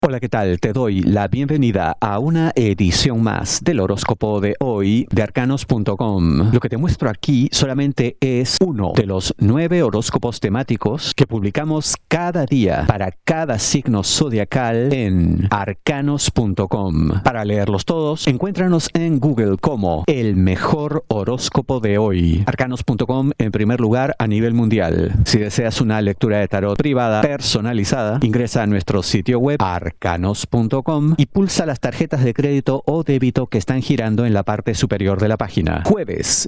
Hola, ¿qué tal? Te doy la bienvenida a una edición más del horóscopo de hoy de arcanos.com. Lo que te muestro aquí solamente es uno de los 9 horóscopos temáticos que publicamos cada día para cada signo zodiacal en arcanos.com. Para leerlos todos, encuéntranos en Google como el mejor horóscopo de hoy. Arcanos.com en primer lugar a nivel mundial. Si deseas una lectura de tarot privada personalizada, ingresa a nuestro sitio web arcanos.com y pulsa las tarjetas de crédito o débito que están girando en la parte superior de la página. Jueves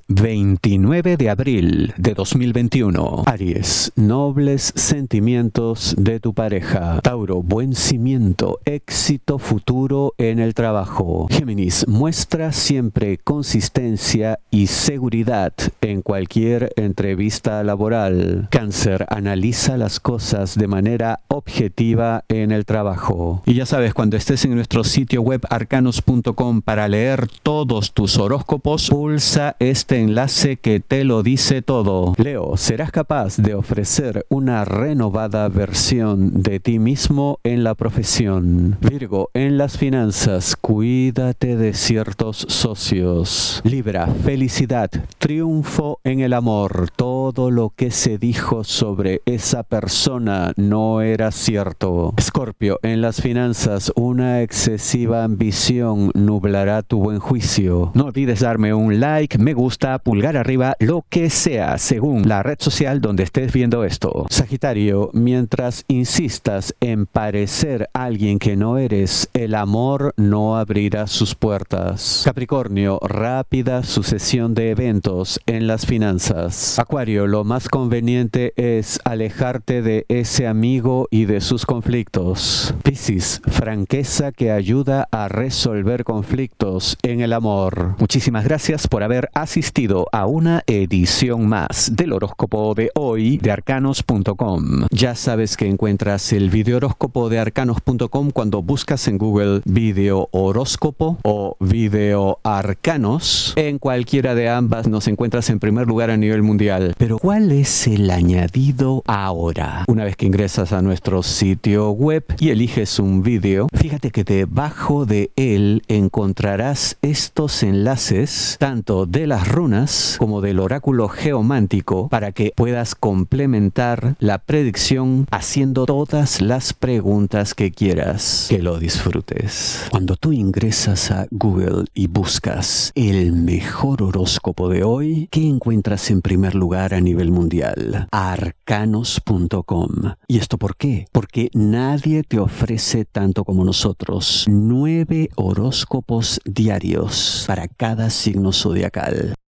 29 de abril de 2021. Aries, nobles sentimientos de tu pareja. Tauro, buen cimiento, éxito futuro en el trabajo. Géminis, muestra siempre consistencia y seguridad en cualquier entrevista laboral. Cáncer, analiza las cosas de manera objetiva en el trabajo. Y ya sabes, cuando estés en nuestro sitio web arcanos.com para leer todos tus horóscopos, pulsa este enlace que te lo dice todo. Leo, serás capaz de ofrecer una renovada versión de ti mismo en la profesión. Virgo, en las finanzas, cuídate de ciertos socios. Libra, felicidad, triunfo en el amor. Todo lo que se dijo sobre esa persona no era cierto. Escorpio, en las finanzas, una excesiva ambición nublará tu buen juicio. No olvides darme un like, me gusta, pulgar arriba, lo que sea, según la red social donde estés viendo esto. Sagitario, mientras insistas en parecer alguien que no eres, el amor no abrirá sus puertas. Capricornio, rápida sucesión de eventos en las finanzas. Acuario, lo más conveniente es alejarte de ese amigo y de sus conflictos. Piscis, franqueza que ayuda a resolver conflictos en el amor. Muchísimas gracias por haber asistido a una edición más del horóscopo de hoy de arcanos.com. Ya sabes que encuentras el video horóscopo de arcanos.com cuando buscas en Google video horóscopo o video arcanos. En cualquiera de ambas nos encuentras en primer lugar a nivel mundial. Pero ¿cuál es el añadido ahora? Una vez que ingresas a nuestro sitio web y eliges un vídeo, fíjate que debajo de él encontrarás estos enlaces tanto de las runas como del oráculo geomántico para que puedas complementar la predicción haciendo todas las preguntas que quieras. Que lo disfrutes. Cuando tú ingresas a Google y buscas el mejor horóscopo de hoy, ¿qué encuentras en primer lugar a nivel mundial? Arcanos.com. ¿Y esto por qué? Porque nadie te ofrece tanto como nosotros 9 horóscopos diarios para cada signo zodiacal.